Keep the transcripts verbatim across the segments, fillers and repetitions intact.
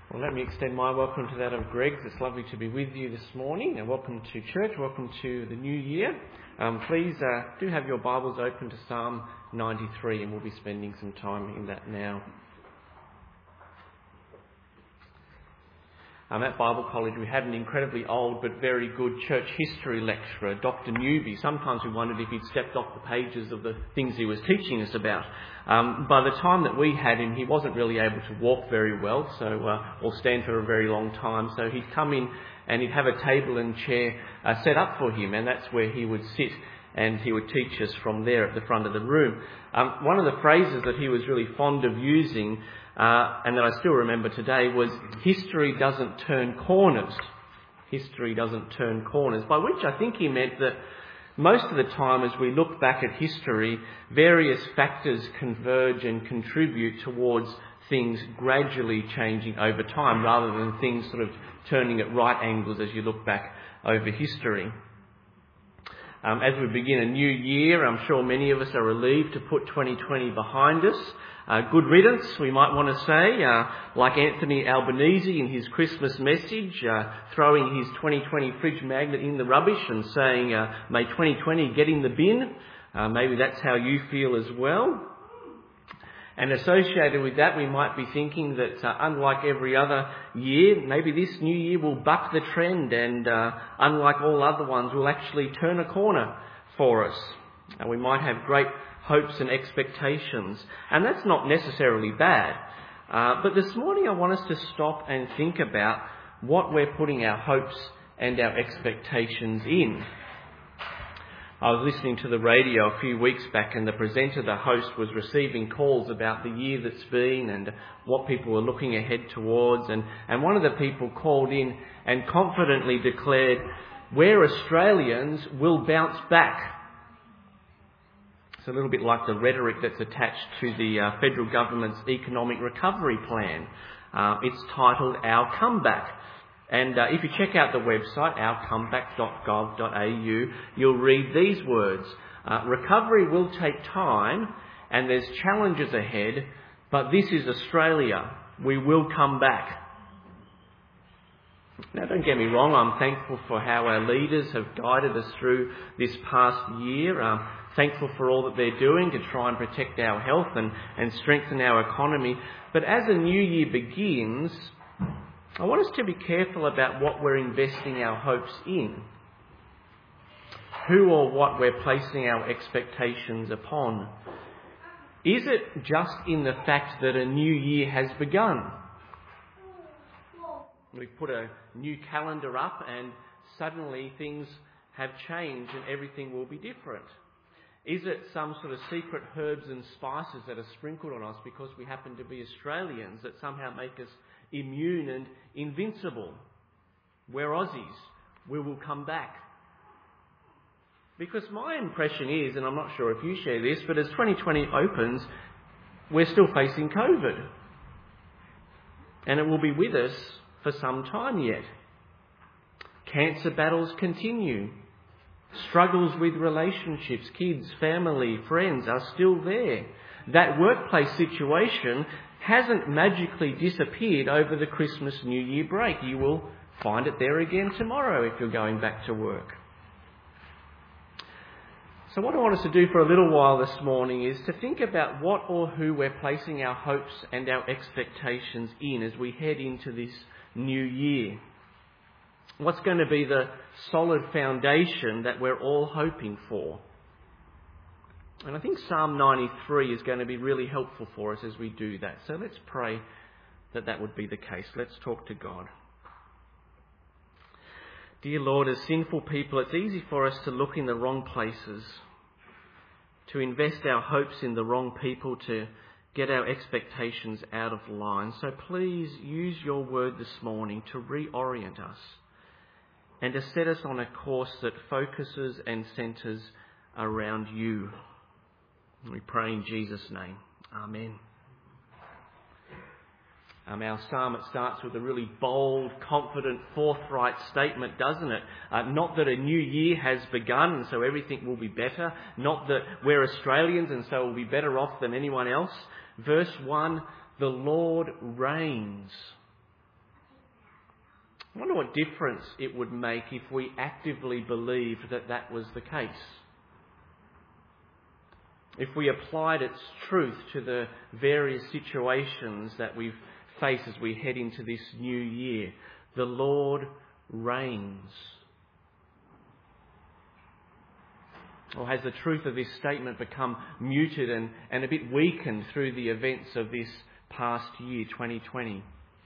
Well, let me extend my welcome to that of Greg's. It's lovely to be with you this morning, and welcome to church, welcome to the new year. Um, please uh, do have your Bibles open to Psalm ninety-three, and we'll be spending some time in that now. Um, at Bible College, we had an incredibly old but very good church history lecturer, Doctor Newby. Sometimes we wondered if he'd stepped off the pages of the things he was teaching us about. Um, by the time that we had him, he wasn't really able to walk very well, so uh, or stand for a very long time. So he'd come in and he'd have a table and chair uh, set up for him, and that's where he would sit, and he would teach us from there at the front of the room. Um, one of the phrases that he was really fond of using, uh, and that I still remember today, was history doesn't turn corners. History doesn't turn corners, by which I think he meant that most of the time as we look back at history, various factors converge and contribute towards things gradually changing over time, rather than things sort of turning at right angles as you look back over history. Um, as we begin a new year, I'm sure many of us are relieved to put twenty twenty behind us. Uh, good riddance, we might want to say, uh, like Anthony Albanese in his Christmas message, uh, throwing his twenty twenty fridge magnet in the rubbish and saying, uh, may twenty twenty get in the bin. Uh, maybe that's how you feel as well. And associated with that, we might be thinking that uh, unlike every other year, maybe this new year will buck the trend, and uh, unlike all other ones, will actually turn a corner for us. And we might have great hopes and expectations, and that's not necessarily bad. Uh, but this morning I want us to stop and think about what we're putting our hopes and our expectations in. I was listening to the radio a few weeks back, and the presenter, the host, was receiving calls about the year that's been and what people were looking ahead towards. And, and one of the people called in and confidently declared, "We're Australians, will bounce back." It's a little bit like the rhetoric that's attached to the uh, federal government's economic recovery plan. Uh, it's titled Our Comeback. And uh, if you check out the website, our comeback dot gov dot a u, you'll read these words. Uh, Recovery will take time, and there's challenges ahead, but this is Australia. We will come back. Now, don't get me wrong, I'm thankful for how our leaders have guided us through this past year. I'm thankful for all that they're doing to try and protect our health and, and strengthen our economy. But as a new year begins, I want us to be careful about what we're investing our hopes in. Who or what we're placing our expectations upon. Is it just in the fact that a new year has begun? We've put a new calendar up and suddenly things have changed and everything will be different. Is it some sort of secret herbs and spices that are sprinkled on us because we happen to be Australians that somehow make us immune and invincible? We're Aussies. We will come back. Because my impression is, and I'm not sure if you share this, but as twenty twenty opens, we're still facing COVID. And it will be with us for some time yet. Cancer battles continue. Struggles with relationships, kids, family, friends are still there. That workplace situation hasn't magically disappeared over the Christmas New Year break. You will find it there again tomorrow if you're going back to work. So what I want us to do for a little while this morning is to think about what or who we're placing our hopes and our expectations in as we head into this new year. What's going to be the solid foundation that we're all hoping for? And I think Psalm ninety-three is going to be really helpful for us as we do that. So let's pray that that would be the case. Let's talk to God. Dear Lord, as sinful people, it's easy for us to look in the wrong places, to invest our hopes in the wrong people, to get our expectations out of line. So please use your word this morning to reorient us and to set us on a course that focuses and centres around you. We pray in Jesus' name. Amen. Um, our psalm, it starts with a really bold, confident, forthright statement, doesn't it? Uh, not that a new year has begun and so everything will be better. Not that we're Australians and so we'll be better off than anyone else. Verse one, the Lord reigns. I wonder what difference it would make if we actively believed that that was the case. If we applied its truth to the various situations that we face as we head into this new year. The Lord reigns. Or has the truth of this statement become muted and, and a bit weakened through the events of this past year, twenty twenty?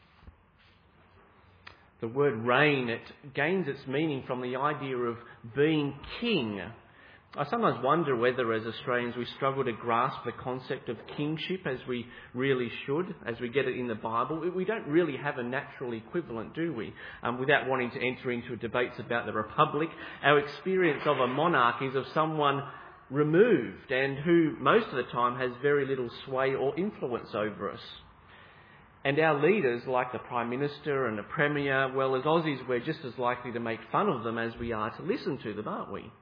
The word reign, it gains its meaning from the idea of being king. I sometimes wonder whether as Australians we struggle to grasp the concept of kingship as we really should, as we get it in the Bible. We don't really have a natural equivalent, do we? Um, without wanting to enter into debates about the Republic, our experience of a monarch is of someone removed and who most of the time has very little sway or influence over us. And our leaders, like the Prime Minister and the Premier, well, as Aussies, we're just as likely to make fun of them as we are to listen to them, aren't we?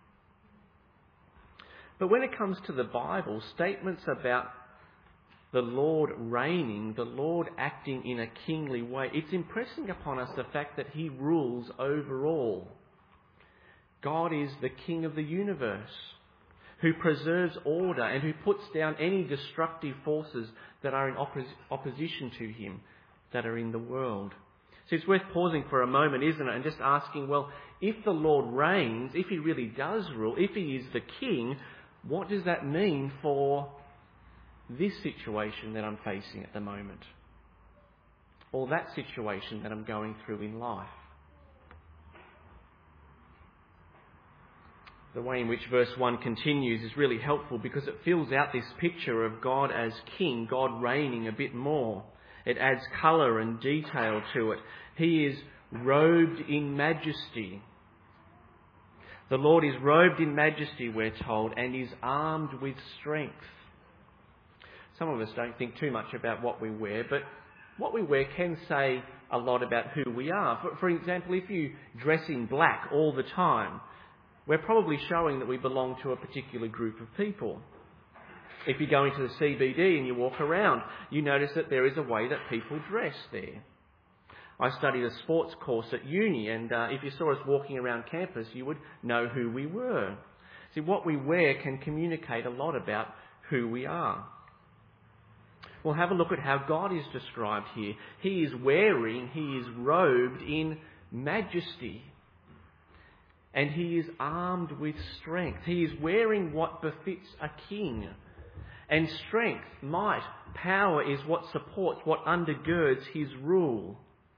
But when it comes to the Bible, statements about the Lord reigning, the Lord acting in a kingly way, it's impressing upon us the fact that he rules over all. God is the King of the universe, who preserves order and who puts down any destructive forces that are in oppos- opposition to him, that are in the world. So it's worth pausing for a moment, isn't it, and just asking, well, if the Lord reigns, if he really does rule, if he is the King, what does that mean for this situation that I'm facing at the moment? Or that situation that I'm going through in life? The way in which verse one continues is really helpful because it fills out this picture of God as King, God reigning a bit more. It adds colour and detail to it. He is robed in majesty. The Lord is robed in majesty, we're told, and is armed with strength. Some of us don't think too much about what we wear, but what we wear can say a lot about who we are. For, for example, if you dress in black all the time, we're probably showing that we belong to a particular group of people. If you go into the C B D and you walk around, you notice that there is a way that people dress there. I studied a sports course at uni, and uh, if you saw us walking around campus, you would know who we were. See, what we wear can communicate a lot about who we are. Well, have a look at how God is described here. He is wearing, he is robed in majesty. And he is armed with strength. He is wearing what befits a king. And strength, might, power is what supports, what undergirds his rule.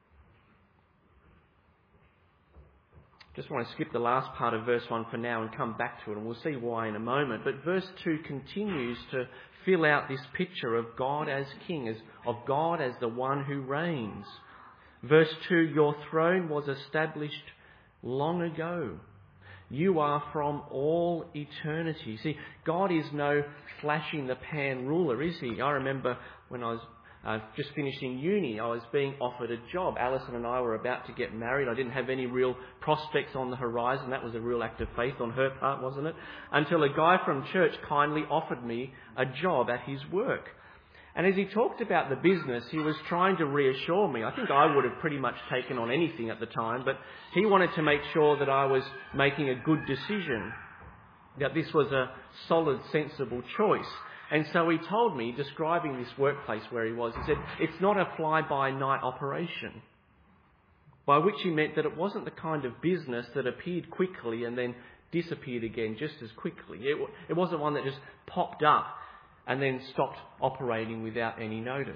Just want to skip the last part of verse one for now and come back to it, and we'll see why in a moment. But verse two continues to fill out this picture of God as King, as of God as the one who reigns. Verse two, your throne was established long ago. You are from all eternity. See, God is no flash-in-the-pan ruler, is he? I remember when I was uh, just finishing uni, I was being offered a job. Alison and I were about to get married. I didn't have any real prospects on the horizon. That was a real act of faith on her part, wasn't it? Until a guy from church kindly offered me a job at his work. And as he talked about the business, he was trying to reassure me. I think I would have pretty much taken on anything at the time, but he wanted to make sure that I was making a good decision, that this was a solid, sensible choice. And so he told me, describing this workplace where he was, he said, it's not a fly-by-night operation. By which he meant that it wasn't the kind of business that appeared quickly and then disappeared again just as quickly. It, it wasn't one that just popped up and then stopped operating without any notice.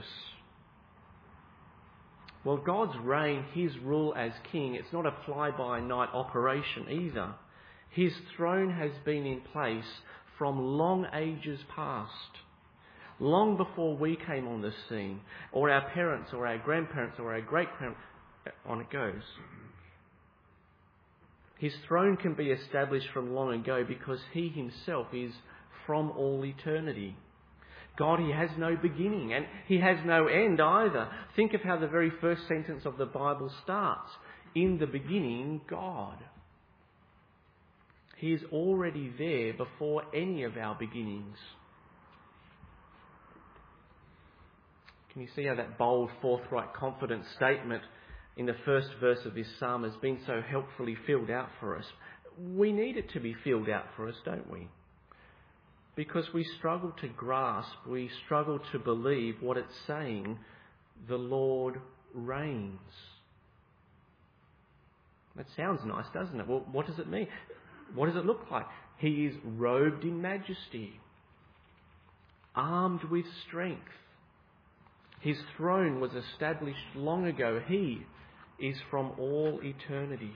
Well, God's reign, his rule as king, it's not a fly-by-night operation either. His throne has been in place from long ages past, long before we came on the scene, or our parents, or our grandparents, or our great-grandparents, on it goes. His throne can be established from long ago because he himself is from all eternity. God, he has no beginning and he has no end either. Think of how the very first sentence of the Bible starts. In the beginning, God. He is already there before any of our beginnings. Can you see how that bold, forthright, confident statement in the first verse of this psalm has been so helpfully filled out for us. We need it to be filled out for us, don't we? Because we struggle to grasp, we struggle to believe what it's saying, the Lord reigns. That sounds nice, doesn't it? Well, what does it mean? What does it look like? He is robed in majesty, armed with strength. His throne was established long ago. He is from all eternity.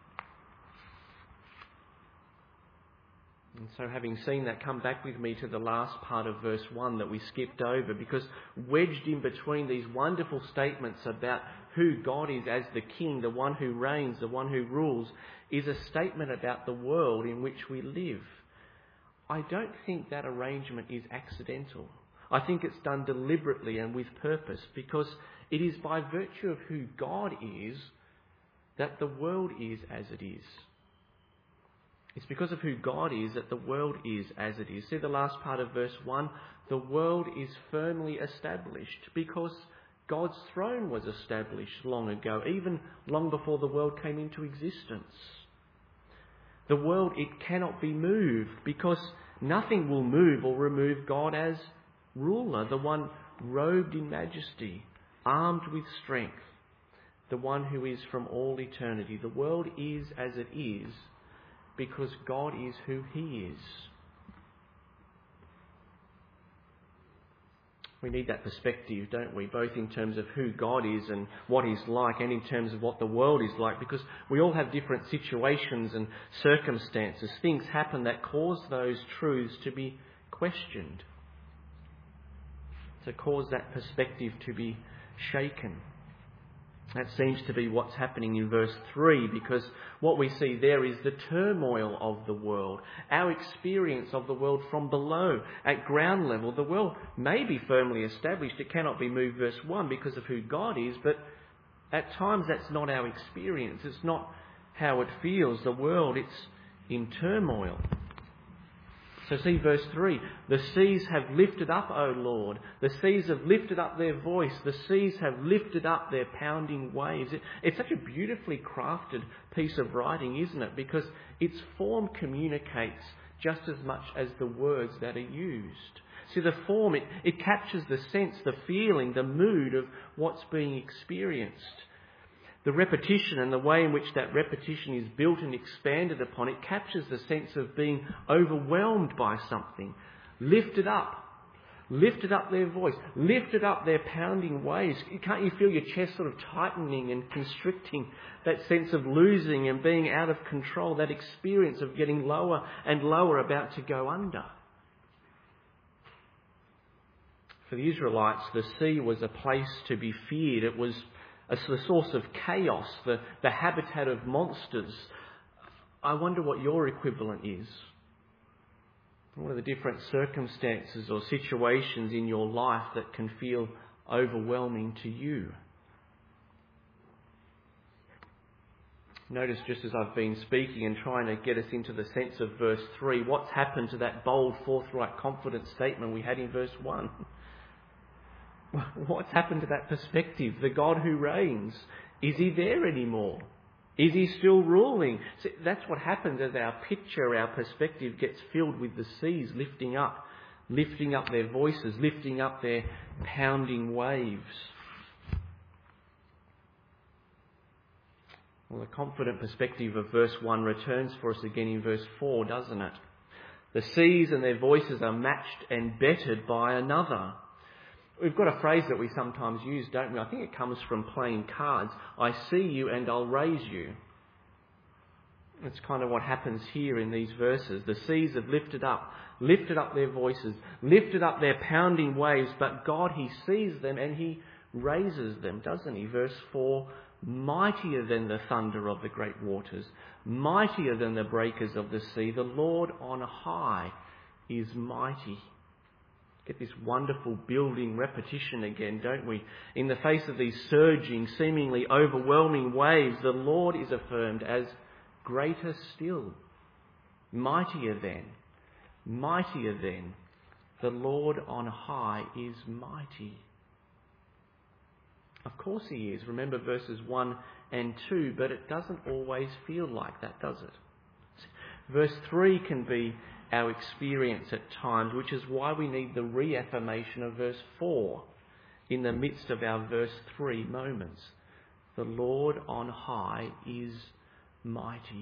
And so having seen that, come back with me to the last part of verse one that we skipped over, because wedged in between these wonderful statements about who God is as the King, the one who reigns, the one who rules, is a statement about the world in which we live. I don't think that arrangement is accidental. I think it's done deliberately and with purpose, because it is by virtue of who God is that the world is as it is. It's because of who God is that the world is as it is. See the last part of verse one? The world is firmly established because God's throne was established long ago, even long before the world came into existence. The world, it cannot be moved because nothing will move or remove God as ruler, the one robed in majesty, armed with strength, the one who is from all eternity. The world is as it is because God is who He is. We need that perspective, don't we? Both in terms of who God is and what He's like, and in terms of what the world is like, because we all have different situations and circumstances. Things happen that cause those truths to be questioned, to cause that perspective to be shaken. That seems to be what's happening in verse three, because what we see there is the turmoil of the world, our experience of the world from below, at ground level. The world may be firmly established, it cannot be moved, verse one, because of who God is, but at times that's not our experience. It's not how it feels. The world, it's in turmoil. So see verse three, the seas have lifted up, O Lord. The seas have lifted up their voice. The seas have lifted up their pounding waves. It, it's such a beautifully crafted piece of writing, isn't it? Because its form communicates just as much as the words that are used. See, the form, it, it captures the sense, the feeling, the mood of what's being experienced. The repetition and the way in which that repetition is built and expanded upon, it captures the sense of being overwhelmed by something. Lifted up. Lifted up their voice. Lifted up their pounding waves. Can't you feel your chest sort of tightening and constricting? That sense of losing and being out of control. That experience of getting lower and lower, about to go under. For the Israelites, the sea was a place to be feared. It was as the source of chaos, the, the habitat of monsters. I wonder what your equivalent is. What are the different circumstances or situations in your life that can feel overwhelming to you? Notice, just as I've been speaking and trying to get us into the sense of verse three, what's happened to that bold, forthright, confident statement we had in verse one? What's happened to that perspective? The God who reigns, is He there anymore? Is He still ruling? See, that's what happens as our picture, our perspective gets filled with the seas lifting up, lifting up their voices, lifting up their pounding waves. Well, the confident perspective of verse one returns for us again in verse four, doesn't it? The seas and their voices are matched and bettered by another. We've got a phrase that we sometimes use, don't we? I think it comes from playing cards. I see you and I'll raise you. That's kind of what happens here in these verses. The seas have lifted up, lifted up their voices, lifted up their pounding waves, but God, He sees them and He raises them, doesn't He? Verse four, mightier than the thunder of the great waters, mightier than the breakers of the sea, the Lord on high is mighty. Get this wonderful building repetition again, don't we? In the face of these surging, seemingly overwhelming waves, the Lord is affirmed as greater still, mightier than, mightier than. The Lord on high is mighty. Of course he is. Remember verses one and two, but it doesn't always feel like that, does it? Verse three can be our experience at times, which is why we need the reaffirmation of verse four in the midst of our verse three moments. The Lord on high is mighty.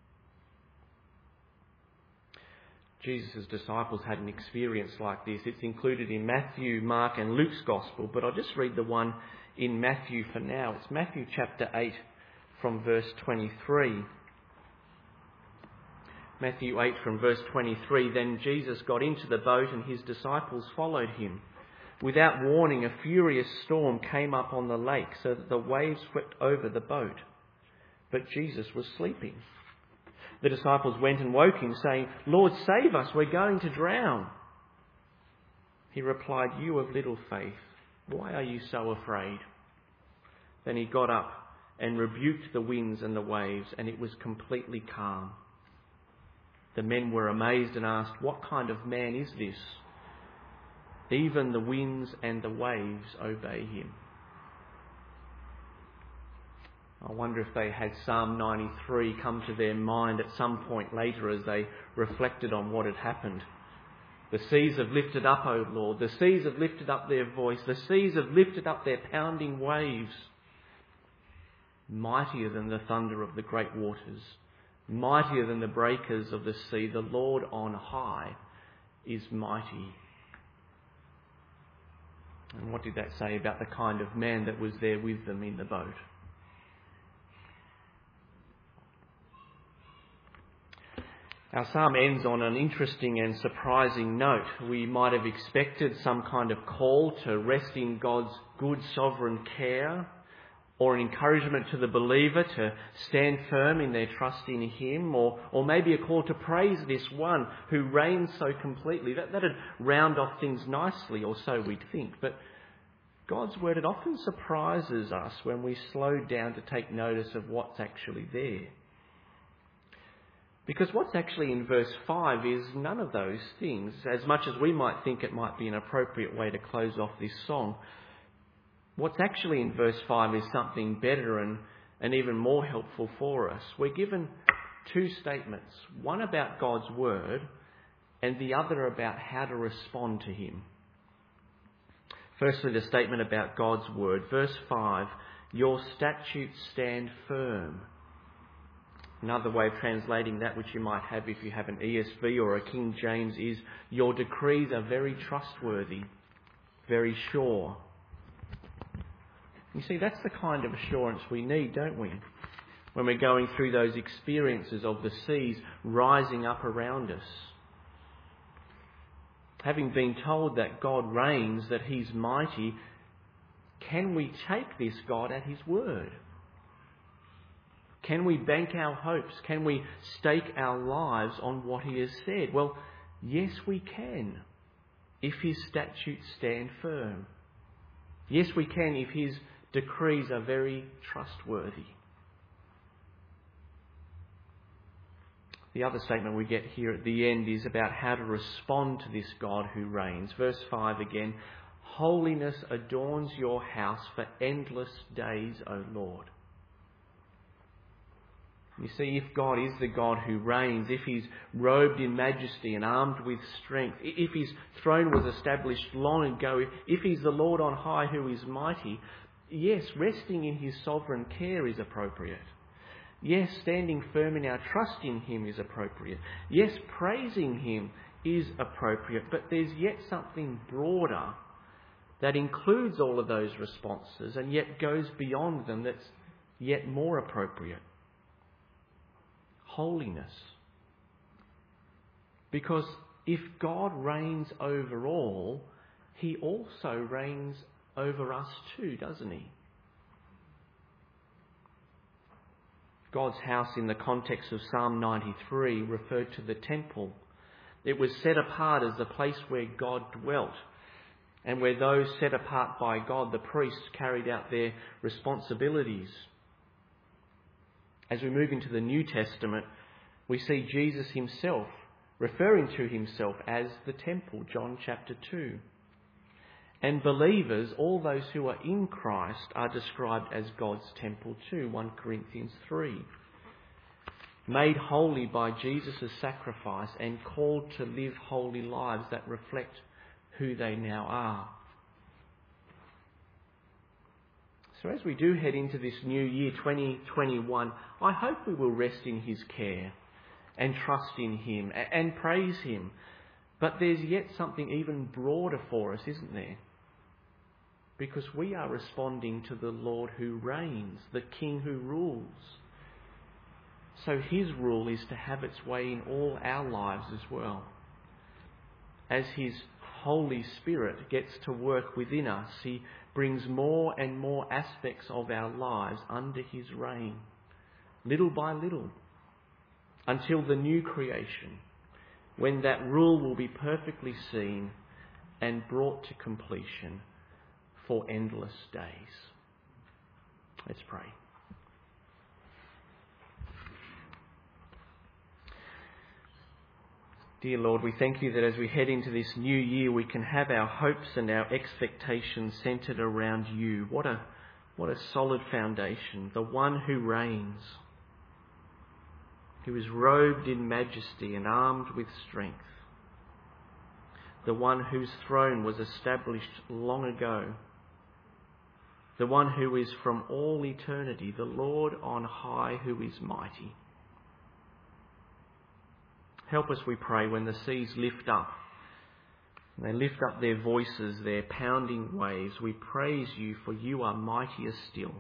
Jesus' disciples had an experience like this. It's included in Matthew, Mark and Luke's Gospel, but I'll just read the one in Matthew for now. It's Matthew chapter eight from verse twenty-three. Matthew eight from verse twenty-three, "Then Jesus got into the boat and his disciples followed him. Without warning, a furious storm came up on the lake so that the waves swept over the boat. But Jesus was sleeping. The disciples went and woke him, saying, 'Lord, save us, we're going to drown.' He replied, 'You of little faith, why are you so afraid?' Then he got up and rebuked the winds and the waves, and it was completely calm. The men were amazed and asked, 'What kind of man is this? Even the winds and the waves obey him.'" I wonder if they had Psalm ninety-three come to their mind at some point later as they reflected on what had happened. The seas have lifted up, O Lord. The seas have lifted up their voice. The seas have lifted up their pounding waves. Mightier than the thunder of the great waters, mightier than the breakers of the sea, the Lord on high is mighty. And what did that say about the kind of man that was there with them in the boat? Our psalm ends on an interesting and surprising note. We might have expected some kind of call to rest in God's good sovereign care, or an encouragement to the believer to stand firm in their trust in him, or, or maybe a call to praise this one who reigns so completely. That, that'd round off things nicely, or so we'd think. But God's word, it often surprises us when we slow down to take notice of what's actually there. Because what's actually in verse five is none of those things. As much as we might think it might be an appropriate way to close off this song, what's actually in verse five is something better and, and even more helpful for us. We're given two statements, one about God's word and the other about how to respond to him. Firstly, the statement about God's word. Verse five, "Your statutes stand firm." Another way of translating that, which you might have if you have an E S V or a King James, is, "Your decrees are very trustworthy, very sure." You see, that's the kind of assurance we need, don't we? When we're going through those experiences of the seas rising up around us. Having been told that God reigns, that he's mighty, can we take this God at his word? Can we bank our hopes? Can we stake our lives on what he has said? Well, yes, we can, if his statutes stand firm. Yes, we can, if his decrees are very trustworthy. The other statement we get here at the end is about how to respond to this God who reigns. Verse five again, "Holiness adorns your house for endless days, O Lord." You see, if God is the God who reigns, if he's robed in majesty and armed with strength, if his throne was established long ago, if he's the Lord on high who is mighty, yes, resting in his sovereign care is appropriate. Yes, standing firm in our trust in him is appropriate. Yes, praising him is appropriate. But there's yet something broader that includes all of those responses and yet goes beyond them that's yet more appropriate. Holiness. Because if God reigns over all, he also reigns over us too, doesn't he? God's house in the context of Psalm ninety-three referred to the temple. It was set apart as the place where God dwelt, and where those set apart by God, the priests, carried out their responsibilities. As we move into the New Testament, we see Jesus himself referring to himself as the temple, John chapter two. And believers, all those who are in Christ, are described as God's temple too, First Corinthians three. Made holy by Jesus' sacrifice and called to live holy lives that reflect who they now are. So as we do head into this new year, twenty twenty-one, I hope we will rest in his care and trust in him and praise him. But there's yet something even broader for us, isn't there? Because we are responding to the Lord who reigns, the King who rules. So his rule is to have its way in all our lives as well. As his Holy Spirit gets to work within us, he brings more and more aspects of our lives under his reign, little by little, until the new creation, when that rule will be perfectly seen and brought to completion for endless days. Let's pray. Dear Lord, we thank you that as we head into this new year, we can have our hopes and our expectations centred around you. What a, what a solid foundation. The one who reigns, who is robed in majesty and armed with strength. The one whose throne was established long ago. The one who is from all eternity, the Lord on high who is mighty. Help us, we pray, when the seas lift up. They lift up their voices, their pounding waves. We praise you, for you are mightier still.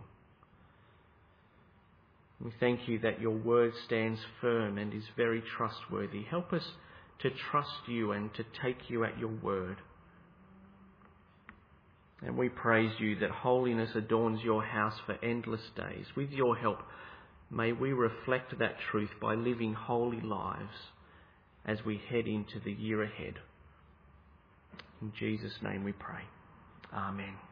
We thank you that your word stands firm and is very trustworthy. Help us to trust you and to take you at your word. And we praise you that holiness adorns your house for endless days. With your help, may we reflect that truth by living holy lives as we head into the year ahead. In Jesus' name we pray. Amen.